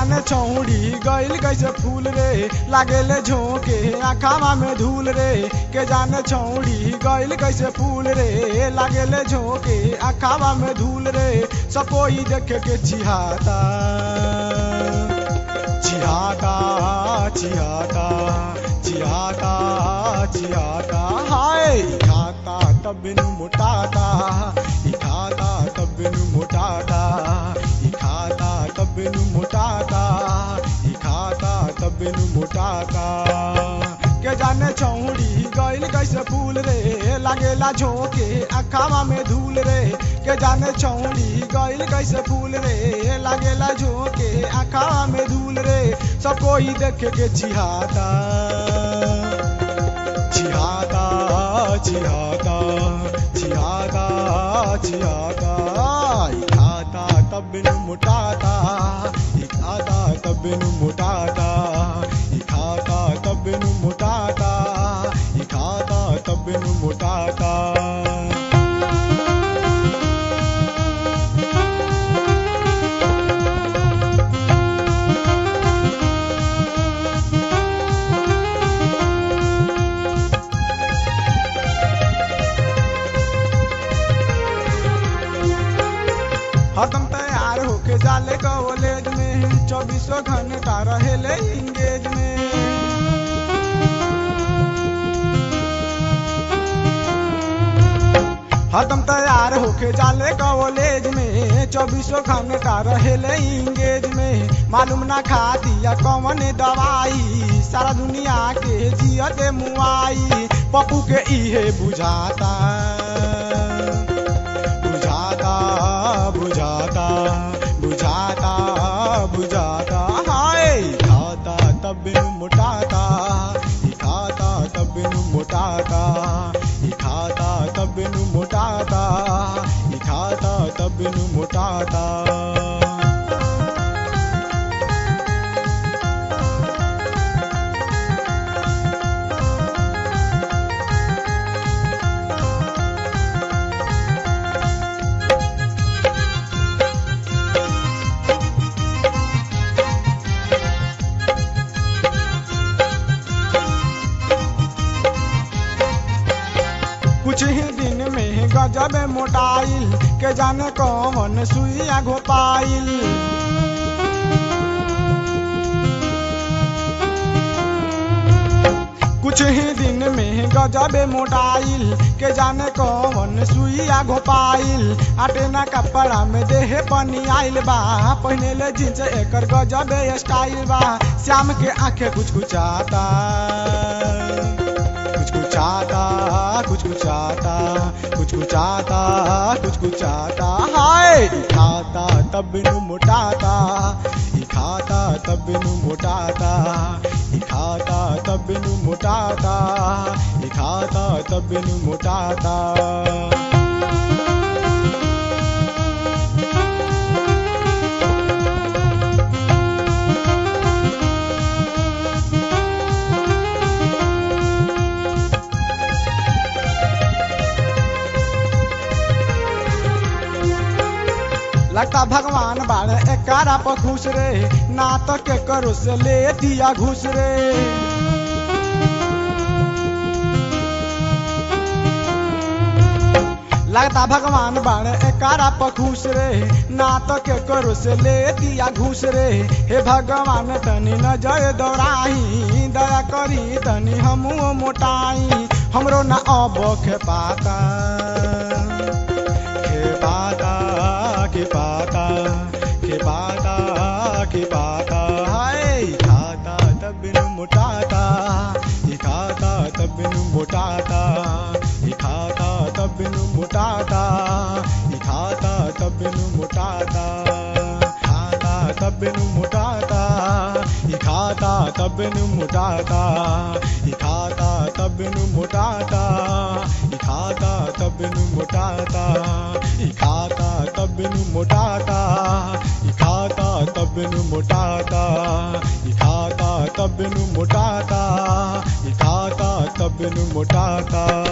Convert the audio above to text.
जाने छौड़ी गइल कैसे फूल रे लागेले झोंके आँखावा में धूल रे के जाने छौड़ी गइल कैसे फूल रे लागेले झोंके आँखावा में धूल रे सब कोई देखे के चिहाता चिहाता चिहाता चिहाता चिहाता हाय खाता तब बिनु मोटाता खाता तब बिनु मोटाता खाता तब बिनु मोटाता खाता तब बिनु मोटाता के जाने छौड़ी गइल कैसे फूल रे लागेला झोंके आँखावा में धूल रे के जाने छौड़ी गइल कैसे फूल रे लागेला झोंके आँखावा में धूल रे सब कोई देखे के चिहाता चिहाता चिहाता चिहाता चिहाता खाता तब बिनु मोटाता खाता तब बिनु मोटाता खाता तब बिनु मोटाता खाता तब बिनु मोटाता हरदम तैयार होके जाले कॉलेज में 24 घंटा रहेले इंगेज में हरदम तैयार होके जाले कॉलेज में 24 घंटा रहेले इंगेज में मालूम ना खा दिया कौन दवाई सारा दुनिया के जियत मुआई पप्पू के इहे बुझाता बुझाता बुझाता बुझाता बुझाता हाय खाता तब बिनु मोटाता खाता तब बिनु मोटाता खाता तब बिनु मोटाता खाता तब बिनु मोटाता कुछ ही दिन में गजब मोटाइल के जाने कौन सुइया घोपाइल कुछ ही दिन में गजब मोटाइल के जाने कौन सुइया घोपाइल आटे ना कपड़ा में देह पनी आइल बा पहनेले जींस एकर गजब स्टाइल बा श्याम के आंखें कुछ कुचाता कुछ कुचाता कुछ कुचाता कुछ कुचाता कुछ कुचाता हाय खाता तब बिनु मोटाता खाता तब बिनु मोटाता खाता तब बिनु मोटाता खाता तब बिनु मोटाता लगता भगवान बाड़े एकारा पर घुस रे ना तो के करो से ले दिया घुस रे लगता भगवान बाड़े एकारा पर घुस रे ना तो के करो से ले दिया घुस रे हे भगवान तनी नजर दौड़ाई दया करी तनी हमू मोटाई हमरो ना अब खेपाता खेपाता खेपाता खेपाता खेपाता हाय खाता तब बिनु मोटाता खाता तब बिनु मोटाता खाता तब बिनु मोटाता खाता तब बिनु मोटाता खाता तब बिनु मोटाता खाता तब बिनु मोटाता खाता तब बिनु मोटाता खाता तब बिनु मोटाता खाता तब बिनु मोटाता खाता तब बिनु मोटाता खाता तब बिनु मोटाता खाता तब बिनु मोटाता